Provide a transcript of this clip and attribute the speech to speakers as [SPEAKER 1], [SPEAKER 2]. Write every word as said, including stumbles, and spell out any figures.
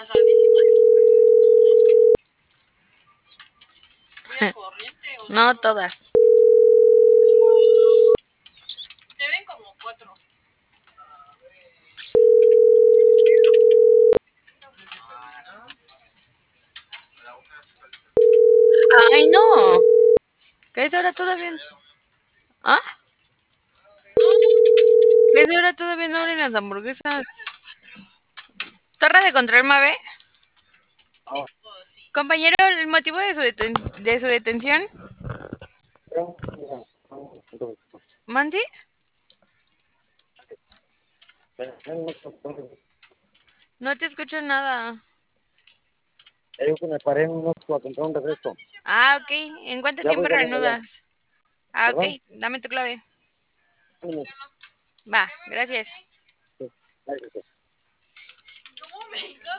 [SPEAKER 1] No todas. Ay, no. ¿Qué es ahora todavía? ¿Ah? ¿Qué es ahora todavía no abren las hamburguesas? Torre de control, Mabe. Compañero, ¿el motivo de su, deten de su detención? ¿Mandy? No te escucho nada.
[SPEAKER 2] Digo que me paré en unos a comprar un refresco.
[SPEAKER 1] Ah, ok. ¿En cuánto
[SPEAKER 2] Ya
[SPEAKER 1] tiempo
[SPEAKER 2] voy saliendo ya.
[SPEAKER 1] reanudas? Ah, ok.
[SPEAKER 2] ¿Perdón?
[SPEAKER 1] Dame tu clave.
[SPEAKER 2] Ánimo.
[SPEAKER 1] Va, gracias.
[SPEAKER 2] Sí, gracias.